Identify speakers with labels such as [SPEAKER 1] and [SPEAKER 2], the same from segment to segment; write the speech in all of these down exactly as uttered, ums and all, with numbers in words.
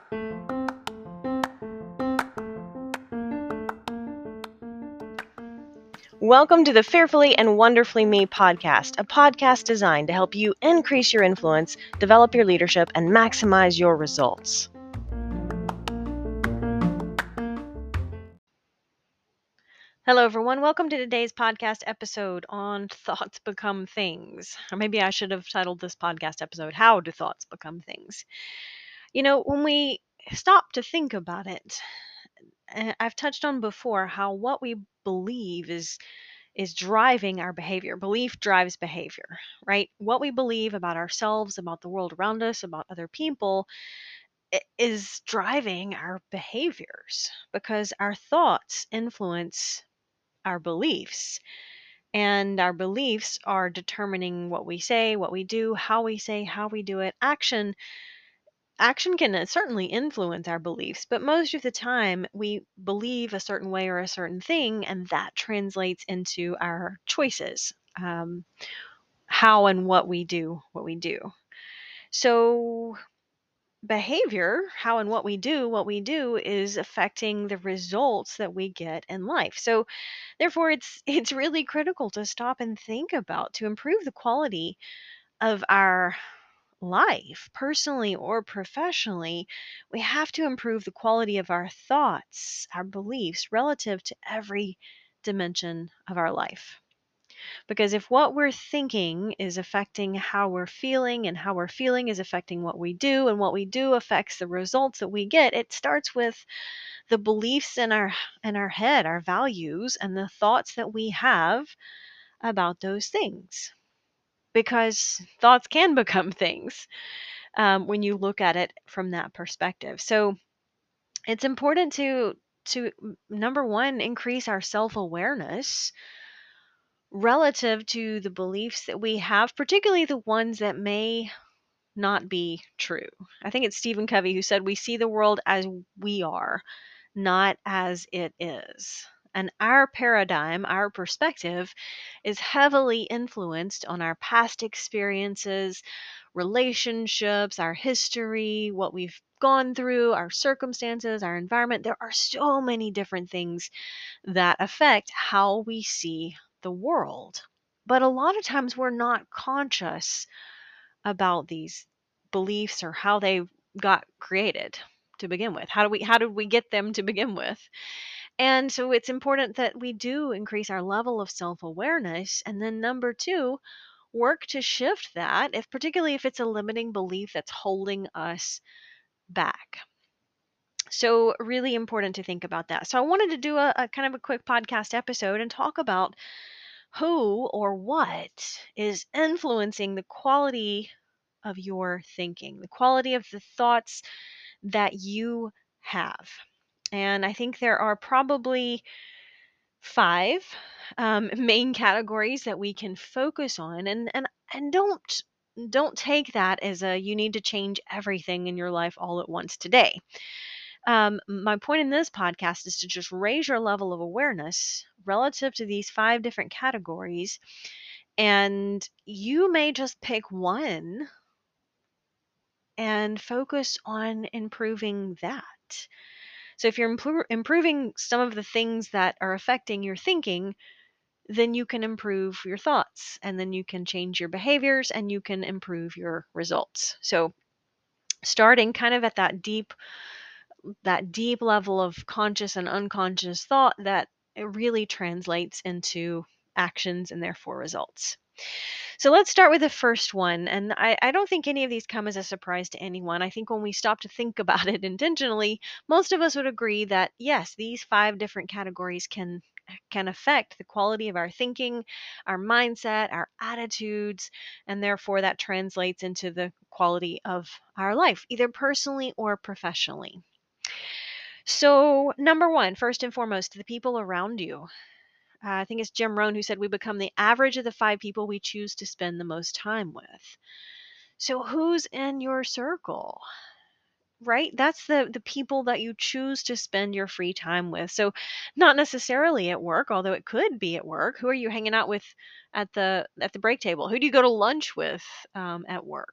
[SPEAKER 1] Welcome to the Fearfully and Wonderfully Me podcast, a podcast designed to help you increase your influence, develop your leadership, and maximize your results. Hello, everyone. Welcome to today's podcast episode on Thoughts Become Things. Or maybe I should have titled this podcast episode, How Do Thoughts Become Things? You know, when we stop to think about it, uh, I've touched on before how what we believe is is driving our behavior. Belief drives behavior, right? What we believe about ourselves, about the world around us, about other people i- is driving our behaviors because our thoughts influence our beliefs. And our beliefs are determining what we say, what we do, how we say, how we do it. Action action can uh, certainly influence our beliefs, but most of the time we believe a certain way or a certain thing, and that translates into our choices, um, how and what we do, what we do. So, behavior, how and what we do, what we do is affecting the results that we get in life. So, therefore, it's it's really critical to stop and think about to improve the quality of our life, personally or professionally. We have to improve the quality of our thoughts, our beliefs relative to every dimension of our life. Because if what we're thinking is affecting how we're feeling, and how we're feeling is affecting what we do, and what we do affects the results that we get, it starts with the beliefs in our in our head, our values, and the thoughts that we have about those things. Because thoughts can become things um, when you look at it from that perspective. So it's important to to m- number one, increase our self-awareness relative to the beliefs that we have, particularly the ones that may not be true. I think it's Stephen Covey who said we see the world as we are, not as it is. And our paradigm, our perspective, is heavily influenced on our past experiences, relationships, our history, what we've gone through, our circumstances, our environment. There are so many different things that affect how we see the world. But a lot of times we're not conscious about these beliefs or how they got created to begin with. How do we how did we get them to begin with? And so it's important that we do increase our level of self-awareness, and then number two, work to shift that, if particularly if it's a limiting belief that's holding us back. So really important to think about that. So I wanted to do a, a kind of a quick podcast episode and talk about who or what is influencing the quality of your thinking, the quality of the thoughts that you have. And I think there are probably five um, main categories that we can focus on, and and and don't don't take that as a you need to change everything in your life all at once today. Um, my point in this podcast is to just raise your level of awareness relative to these five different categories, and you may just pick one and focus on improving that. So if you're impro- improving some of the things that are affecting your thinking, then you can improve your thoughts, and then you can change your behaviors, and you can improve your results. So starting kind of at that deep that deep level of conscious and unconscious thought, that it really translates into actions and therefore results. So let's start with the first one. And I, I don't think any of these come as a surprise to anyone. I think when we stop to think about it intentionally, most of us would agree that yes, these five different categories can can affect the quality of our thinking, our mindset, our attitudes, and therefore that translates into the quality of our life, either personally or professionally. So, number one, first and foremost, the people around you. Uh, I think it's Jim Rohn who said we become the average of the five people we choose to spend the most time with. So, who's in your circle? Right? That's the the people that you choose to spend your free time with. So, not necessarily at work, although it could be at work. Who are you hanging out with at the at the break table? Who do you go to lunch with um, at work?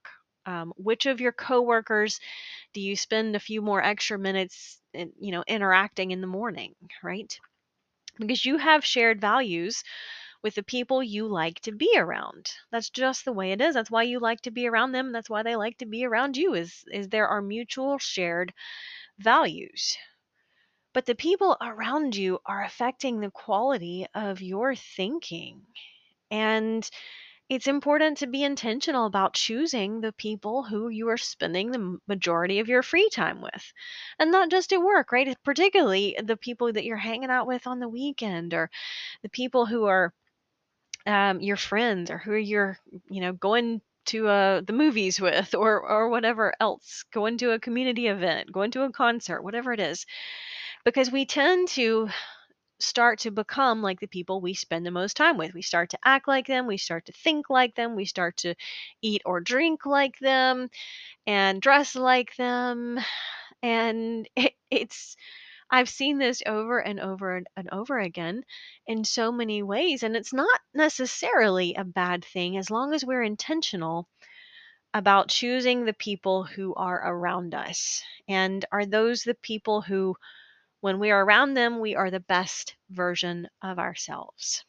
[SPEAKER 1] Um, which of your coworkers do you spend a few more extra minutes in, you know, interacting in the morning, right? Because you have shared values with the people you like to be around. That's just the way it is. That's why you like to be around them. That's why they like to be around you is is there are mutual shared values. But the people around you are affecting the quality of your thinking. And it's important to be intentional about choosing the people who you are spending the m- majority of your free time with. And not just at work, right? Particularly the people that you're hanging out with on the weekend, or the people who are um, your friends, or who you're, you know, going to uh, the movies with, or or whatever else, going to a community event, going to a concert, whatever it is. Because we tend to start to become like the people we spend the most time with. We start to act like them, we start to think like them, we start to eat or drink like them, and dress like them. And it, it's I've seen this over and over and, and over again in so many ways. And it's not necessarily a bad thing as long as we're intentional about choosing the people who are around us. And are those the people who, when we are around them, we are the best version of ourselves?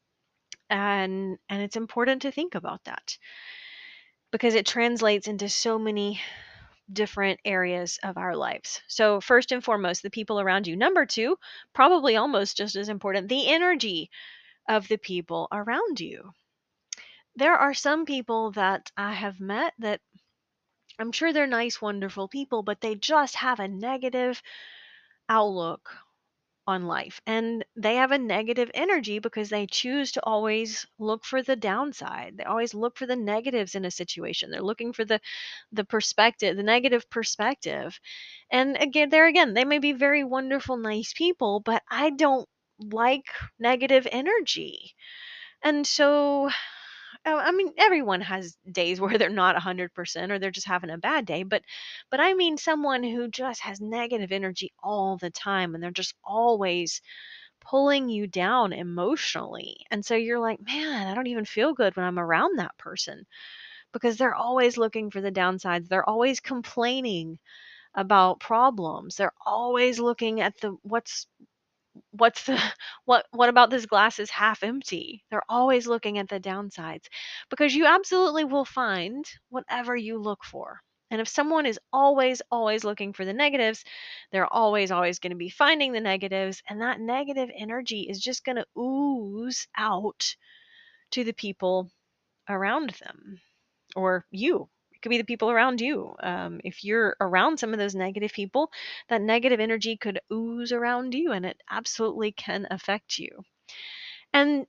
[SPEAKER 1] And and it's important to think about that because it translates into so many different areas of our lives. So, first and foremost, the people around you. Number two, probably almost just as important, the energy of the people around you. There are some people that I have met that I'm sure they're nice, wonderful people, but they just have a negative outlook on life. And they have a negative energy because they choose to always look for the downside. They always look for the negatives in a situation. They're looking for the the perspective, the negative perspective. And again, there again, they may be very wonderful, nice people, but I don't like negative energy. And so Oh, I mean, everyone has days where they're not one hundred percent or they're just having a bad day, but but I mean someone who just has negative energy all the time and they're just always pulling you down emotionally. And so you're like, "Man, I don't even feel good when I'm around that person because they're always looking for the downsides. They're always complaining about problems. They're always looking at the what's what's the what what about this glass is half empty. They're always looking at the downsides because you absolutely will find whatever you look for. And if someone is always always looking for the negatives, they're always always going to be finding the negatives, and that negative energy is just going to ooze out to the people around them, or you. It could be the people around you. Um, if you're around some of those negative people, that negative energy could ooze around you and it absolutely can affect you. And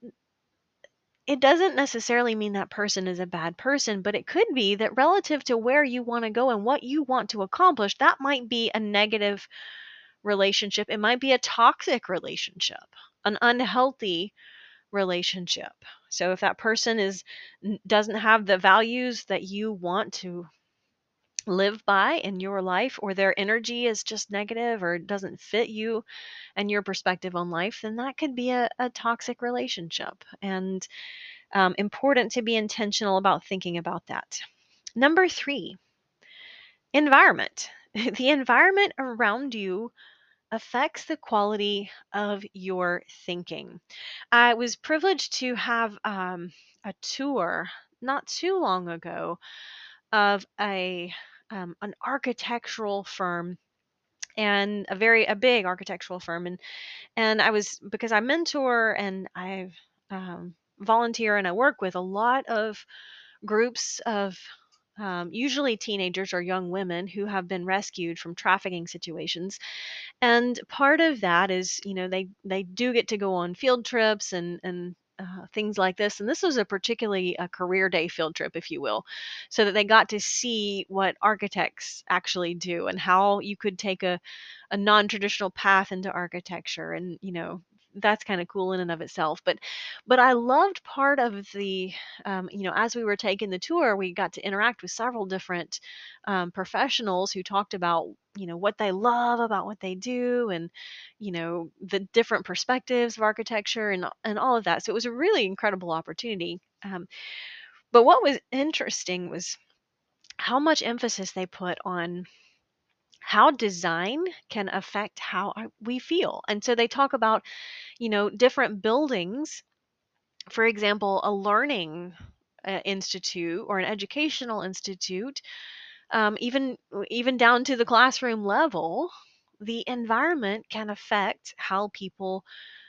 [SPEAKER 1] it doesn't necessarily mean that person is a bad person, but it could be that relative to where you want to go and what you want to accomplish, that might be a negative relationship. It might be a toxic relationship, an unhealthy relationship. So if that person is doesn't have the values that you want to live by in your life, or their energy is just negative or doesn't fit you and your perspective on life, then that could be a, a toxic relationship. And um, important to be intentional about thinking about that. Number three, environment. The environment around you affects the quality of your thinking. I was privileged to have um, a tour not too long ago of a um, an architectural firm, and a very a big architectural firm. and and I was, because I mentor and I um, volunteer and I work with a lot of groups of um, usually teenagers or young women who have been rescued from trafficking situations. And part of that is, you know, they they do get to go on field trips and and uh, things like this. And this was a particularly a career day field trip, if you will, so that they got to see what architects actually do and how you could take a a non-traditional path into architecture. And you know, that's kind of cool in and of itself. But but I loved part of the um, you know, as we were taking the tour, we got to interact with several different um, professionals who talked about, you know, what they love about what they do, and you know, the different perspectives of architecture, and and all of that. So it was a really incredible opportunity. Um, but what was interesting was how much emphasis they put on how design can affect how I, we feel. And so they talk about, you know, different buildings. For example, a learning uh, institute or an educational institute, um, even even down to the classroom level, the environment can affect how people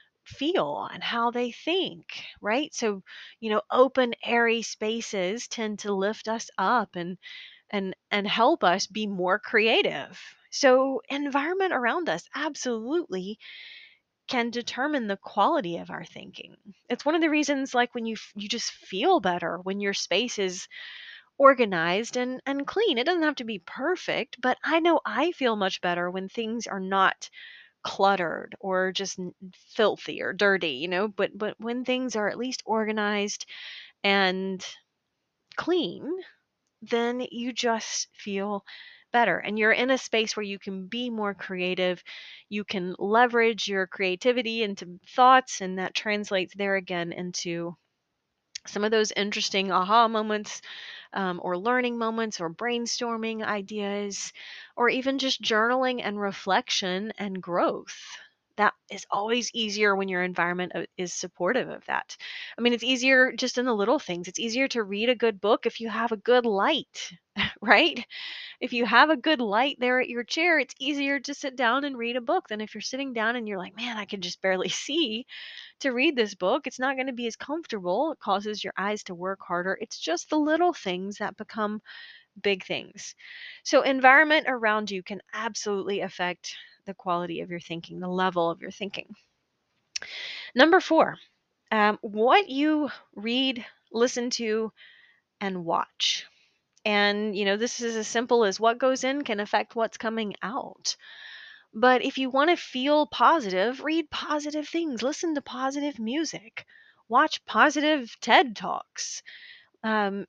[SPEAKER 1] feel and how they think, right? So, you know, open airy spaces tend to lift us up and and and help us be more creative. So, environment around us absolutely can determine the quality of our thinking. It's one of the reasons, like, when you f- you just feel better when your space is organized and and clean. It doesn't have to be perfect, but I know I feel much better when things are not cluttered or just n- filthy or dirty, you know, but but when things are at least organized and clean, then you just feel better and you're in a space where you can be more creative. You can leverage your creativity into thoughts, and that translates there again into some of those interesting aha moments, um, or learning moments, or brainstorming ideas, or even just journaling and reflection and growth. That is always easier when your environment uh, is supportive of that. I mean, it's easier just in the little things. It's easier to read a good book if you have a good light, right? If you have a good light there at your chair, it's easier to sit down and read a book than if you're sitting down and you're like, man, I can just barely see to read this book. It's not going to be as comfortable. It causes your eyes to work harder. It's just the little things that become big things. So, environment around you can absolutely affect the quality of your thinking, the level of your thinking. Number four, um, what you read, listen to, and watch. And, you know, this is as simple as what goes in can affect what's coming out. But if you want to feel positive, read positive things, listen to positive music, watch positive TED Talks. Um,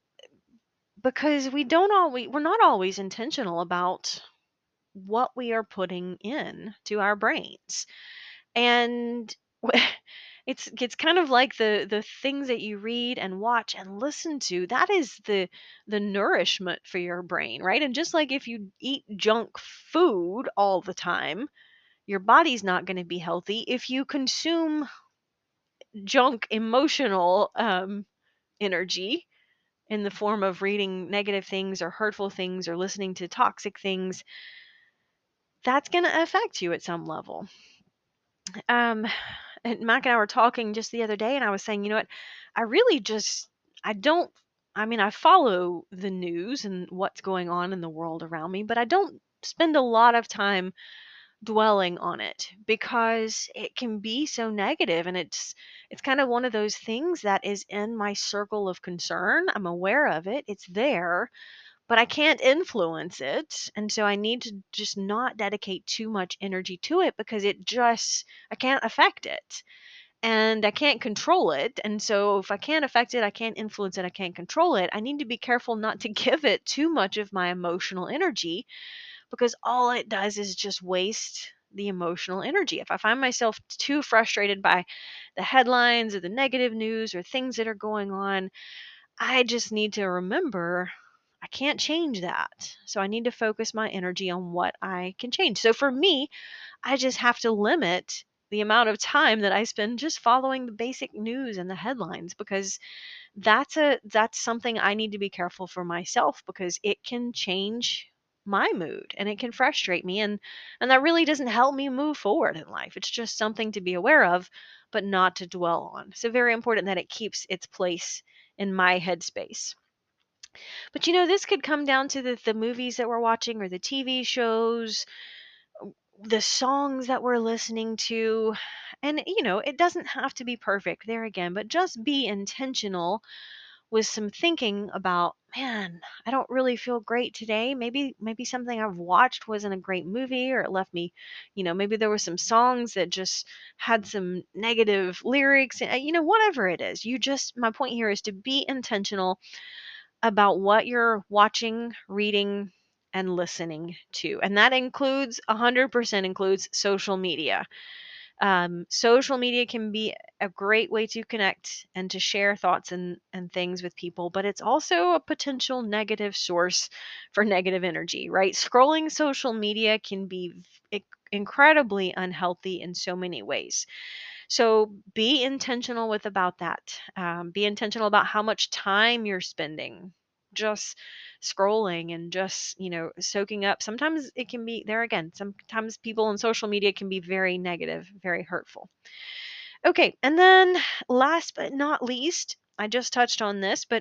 [SPEAKER 1] because we don't always, we're not always intentional about what we are putting in to our brains. And it's it's kind of like the the things that you read and watch and listen to, that is the the nourishment for your brain, right? And just like if you eat junk food all the time, your body's not going to be healthy. If you consume junk emotional um, energy in the form of reading negative things or hurtful things or listening to toxic things, that's going to affect you at some level. Um, and Mac and I were talking just the other day, and I was saying, you know what? I really just, I don't, I mean, I follow the news and what's going on in the world around me, but I don't spend a lot of time dwelling on it because it can be so negative, and it's it's kind of one of those things that is in my circle of concern. I'm aware of it. It's there, but I can't influence it. And so I need to just not dedicate too much energy to it because it just, I can't affect it and I can't control it. And so if I can't affect it, I can't influence it, I can't control it, I need to be careful not to give it too much of my emotional energy, because all it does is just waste the emotional energy. If I find myself too frustrated by the headlines or the negative news or things that are going on, I just need to remember I can't change that. So I need to focus my energy on what I can change. So for me, I just have to limit the amount of time that I spend just following the basic news and the headlines, because that's a that's something I need to be careful for myself, because it can change my mood and it can frustrate me, and and that really doesn't help me move forward in life. It's just something to be aware of but not to dwell on. So very important that it keeps its place in my headspace. But you know, this could come down to the, the movies that we're watching or the T V shows, the songs that we're listening to. And, you know, it doesn't have to be perfect there again, but just be intentional with some thinking about, man, I don't really feel great today. Maybe, maybe something I've watched wasn't a great movie, or it left me, you know, maybe there were some songs that just had some negative lyrics, and, you know, whatever it is. You just, my point here is to be intentional about what you're watching, reading, and listening to. And that includes one hundred percent includes social media. Um, social media can be a great way to connect and to share thoughts and, and things with people, but it's also a potential negative source for negative energy, right? Scrolling social media can be v- incredibly unhealthy in so many ways. So be intentional with about that. Um, be intentional about how much time you're spending just scrolling and just, you know, soaking up. Sometimes it can be there again. Sometimes people on social media can be very negative, very hurtful. Okay. And then last but not least, I just touched on this, but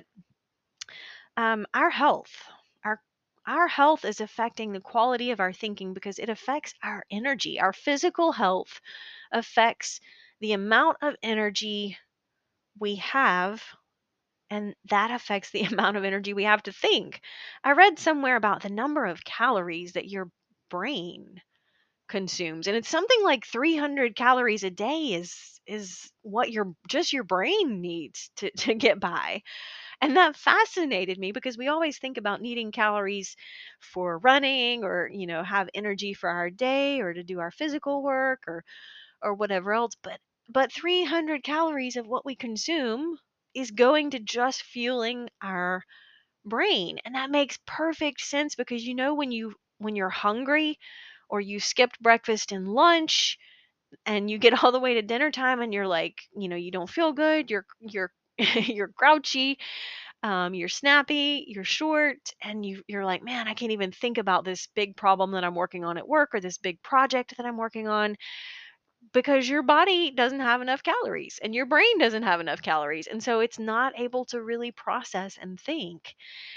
[SPEAKER 1] um, our health, our our health is affecting the quality of our thinking because it affects our energy. Our physical health affects the amount of energy we have, and that affects the amount of energy we have to think. I read somewhere about the number of calories that your brain consumes, and it's something like three hundred calories a day is is what your just your brain needs to to get by. And that fascinated me because we always think about needing calories for running or, you know, have energy for our day or to do our physical work or or whatever else, but but three hundred calories of what we consume is going to just fueling our brain. And that makes perfect sense because you know when you when you're hungry or you skipped breakfast and lunch and you get all the way to dinner time and you're like, you know, you don't feel good, you're you're you're grouchy, um, you're snappy, you're short, and you you're like, man, I can't even think about this big problem that I'm working on at work or this big project that I'm working on because your body doesn't have enough calories and your brain doesn't have enough calories. And so it's not able to really process and think.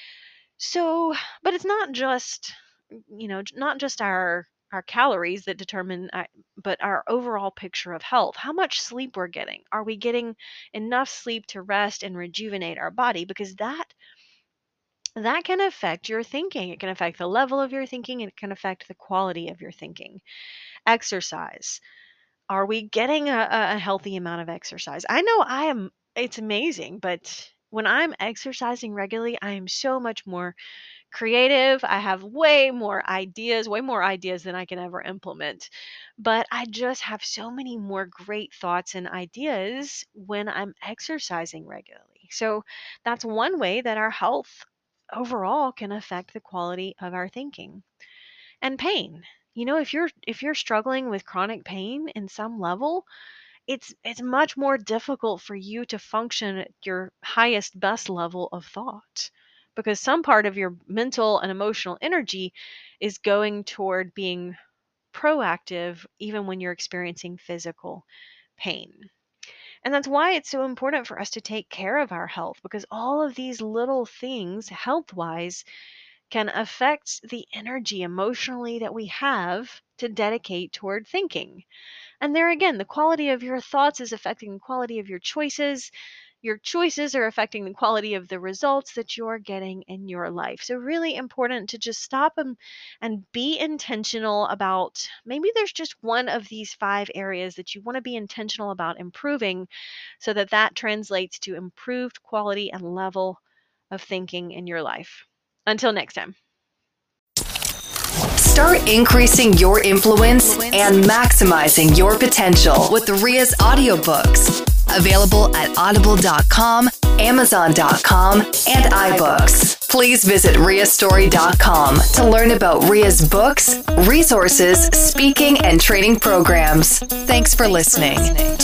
[SPEAKER 1] So, but it's not just, you know, j- not just our our calories that determine uh, but our overall picture of health. How much sleep we're getting. Are we getting enough sleep to rest and rejuvenate our body because that that can affect your thinking. It can affect the level of your thinking, it can affect the quality of your thinking. Exercise. Are we getting a, a a healthy amount of exercise? I know I am, it's amazing, but when I'm exercising regularly, I am so much more creative. I have way more ideas, way more ideas than I can ever implement. But I just have so many more great thoughts and ideas when I'm exercising regularly. So that's one way that our health overall can affect the quality of our thinking. And pain. You know, if you're if you're struggling with chronic pain in some level, it's it's much more difficult for you to function at your highest best level of thought because some part of your mental and emotional energy is going toward being proactive even when you're experiencing physical pain. And that's why it's so important for us to take care of our health because all of these little things health-wise can affect the energy emotionally that we have to dedicate toward thinking. And there again, the quality of your thoughts is affecting the quality of your choices. Your choices are affecting the quality of the results that you're getting in your life. So, really important to just stop and, and be intentional about maybe there's just one of these five areas that you want to be intentional about improving so that that translates to improved quality and level of thinking in your life. Until next time.
[SPEAKER 2] Start increasing your influence and maximizing your potential with Ria's audiobooks. Available at audible dot com, amazon dot com, and iBooks. Please visit ria story dot com to learn about Ria's books, resources, speaking, and training programs. Thanks for listening.